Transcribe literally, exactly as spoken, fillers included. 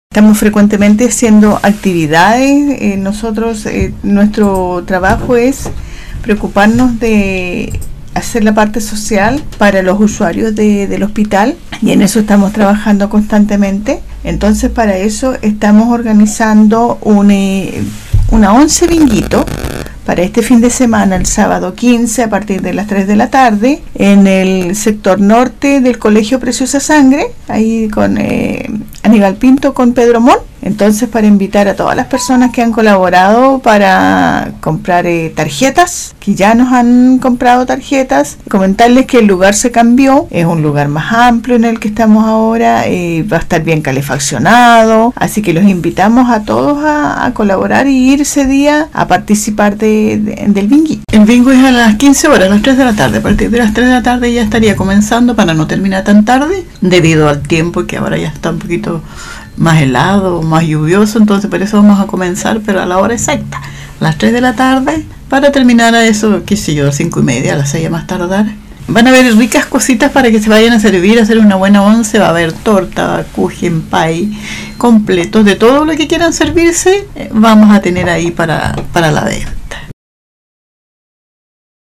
Estamos frecuentemente haciendo actividades. Eh, nosotros, eh, nuestro trabajo es preocuparnos de hacer la parte social para los usuarios de, del hospital, y en eso estamos trabajando constantemente. Entonces, para eso estamos organizando un, eh, una once binguito para este fin de semana, el sábado quince, a partir de las tres de la tarde, en el sector norte del Colegio Preciosa Sangre, ahí con eh, Aníbal Pinto, con Pedro Mon. Entonces, para invitar a todas las personas que han colaborado para comprar eh, tarjetas, que ya nos han comprado tarjetas, comentarles que el lugar se cambió, es un lugar más amplio en el que estamos ahora, eh, va a estar bien calefaccionado, así que los invitamos a todos a, a colaborar y ir ese día a participar de, de, del bingo. El bingo es a las quince horas, a las tres de la tarde. A partir de las tres de la tarde ya estaría comenzando para no terminar tan tarde, debido al tiempo que ahora ya está un poquito más helado, más lluvioso, entonces por eso vamos a comenzar, pero a la hora exacta, a las tres de la tarde, para terminar a eso, qué sé yo, a las cinco y media, a las seis a más tardar. Van a haber ricas cositas para que se vayan a servir, a hacer una buena once. Va a haber torta, kuchen, pie, completos, de todo lo que quieran servirse, vamos a tener ahí para, para la vez.